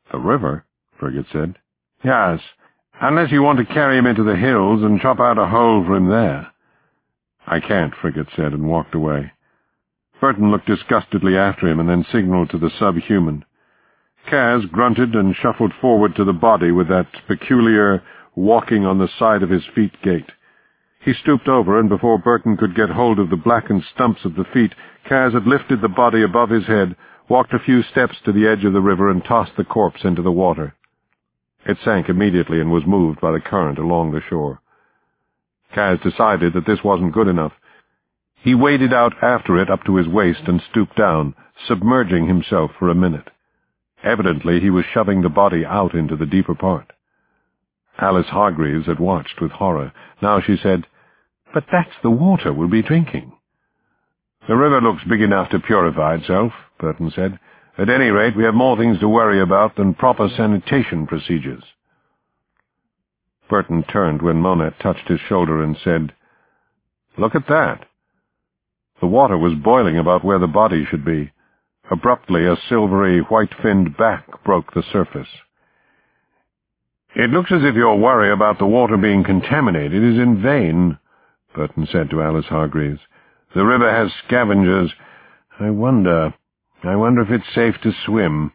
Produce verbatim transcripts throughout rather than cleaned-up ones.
The river? Frigate said. Yes, unless you want to carry him into the hills and chop out a hole for him there. I can't, Frigate said, and walked away. Burton looked disgustedly after him and then signaled to the subhuman. Kaz grunted and shuffled forward to the body with that peculiar walking on the side of his feet gait. He stooped over, and before Burton could get hold of the blackened stumps of the feet, Kaz had lifted the body above his head, walked a few steps to the edge of the river, and tossed the corpse into the water. It sank immediately and was moved by the current along the shore. Kaz decided that this wasn't good enough. He waded out after it up to his waist and stooped down, submerging himself for a minute. Evidently he was shoving the body out into the deeper part. Alice Hargreaves had watched with horror. Now she said, "But that's the water we'll be drinking." "The river looks big enough to purify itself," Burton said. "At any rate, we have more things to worry about than proper sanitation procedures." Burton turned when Monette touched his shoulder and said, "Look at that." The water was boiling about where the body should be. Abruptly, a silvery, white-finned back broke the surface. "It looks as if your worry about the water being contaminated is in vain," Burton said to Alice Hargreaves. "The river has scavengers. I wonder, I wonder if it's safe to swim."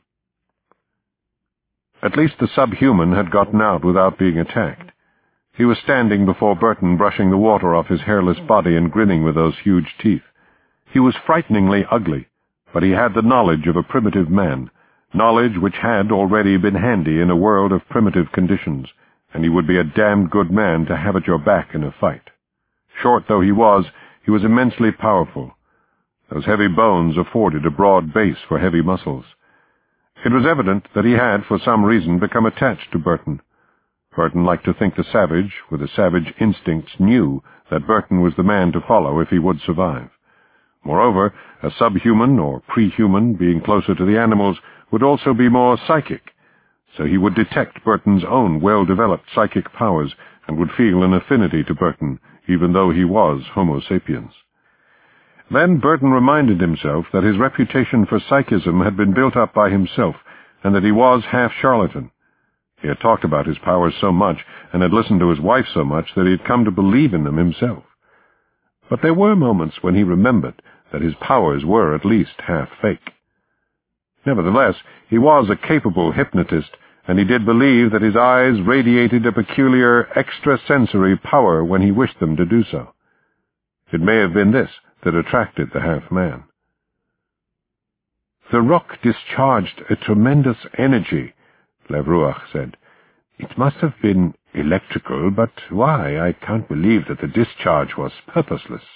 At least the subhuman had gotten out without being attacked. He was standing before Burton, brushing the water off his hairless body and grinning with those huge teeth. He was frighteningly ugly, but he had the knowledge of a primitive man, knowledge which had already been handy in a world of primitive conditions, and he would be a damned good man to have at your back in a fight. Short though he was, he was immensely powerful. Those heavy bones afforded a broad base for heavy muscles. It was evident that he had, for some reason, become attached to Burton. Burton liked to think the savage, with the savage instincts, knew that Burton was the man to follow if he would survive. Moreover, a subhuman or pre-human, being closer to the animals, would also be more psychic, so he would detect Burton's own well-developed psychic powers and would feel an affinity to Burton, even though he was Homo sapiens. Then Burton reminded himself that his reputation for psychism had been built up by himself, and that he was half charlatan. He had talked about his powers so much, and had listened to his wife so much, that he had come to believe in them himself. But there were moments when he remembered that his powers were at least half fake. Nevertheless, he was a capable hypnotist, and he did believe that his eyes radiated a peculiar extrasensory power when he wished them to do so. It may have been this that attracted the half-man. "The rock discharged a tremendous energy," Levruach said. "It must have been electrical, but why? I can't believe that the discharge was purposeless."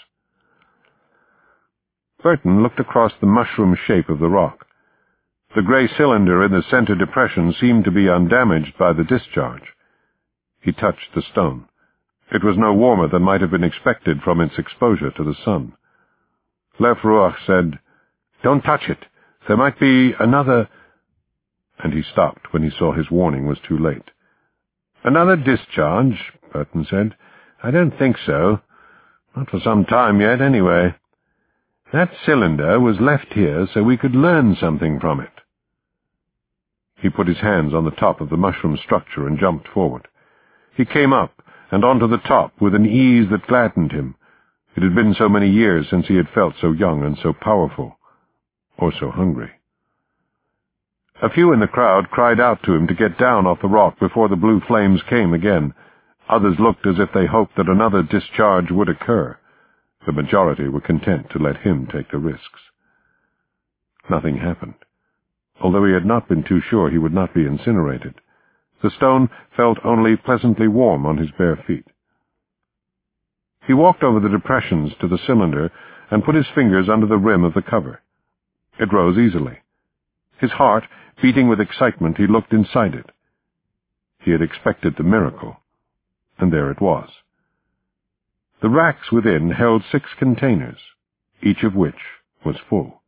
Burton looked across the mushroom shape of the rock. The gray cylinder in the center depression seemed to be undamaged by the discharge. He touched the stone. It was no warmer than might have been expected from its exposure to the sun. Lefruach said, "Don't touch it. There might be another—" and he stopped when he saw his warning was too late. "Another discharge?" Burton said. "I don't think so. Not for some time yet, anyway. That cylinder was left here so we could learn something from it." He put his hands on the top of the mushroom structure and jumped forward. He came up and onto the top with an ease that gladdened him. It had been so many years since he had felt so young and so powerful, or so hungry. A few in the crowd cried out to him to get down off the rock before the blue flames came again. Others looked as if they hoped that another discharge would occur. The majority were content to let him take the risks. Nothing happened. Although he had not been too sure he would not be incinerated, the stone felt only pleasantly warm on his bare feet. He walked over the depressions to the cylinder and put his fingers under the rim of the cover. It rose easily. His heart, beating with excitement, he looked inside it. He had expected the miracle, and there it was. The racks within held six containers, each of which was full.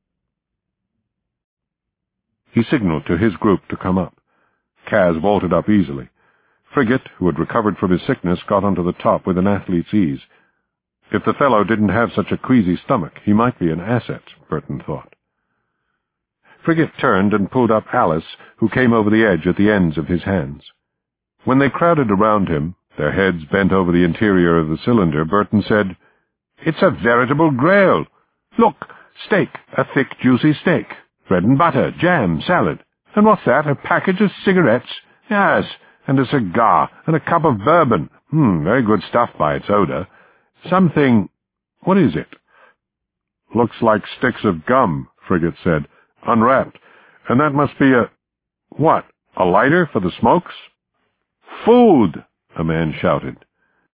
He signaled to his group to come up. Kaz vaulted up easily. Frigate, who had recovered from his sickness, got onto the top with an athlete's ease. If the fellow didn't have such a queasy stomach, he might be an asset, Burton thought. Frigate turned and pulled up Alice, who came over the edge at the ends of his hands. When they crowded around him, their heads bent over the interior of the cylinder, Burton said, "It's a veritable grail. Look, steak, a thick, juicy steak. Bread and butter, jam, salad. And what's that, a package of cigarettes? Yes, and a cigar, and a cup of bourbon. Hmm, very good stuff by its odor. Something... what is it?" "Looks like sticks of gum," Frigate said, "unwrapped. And that must be a... what, a lighter for the smokes?" "Food!" a man shouted.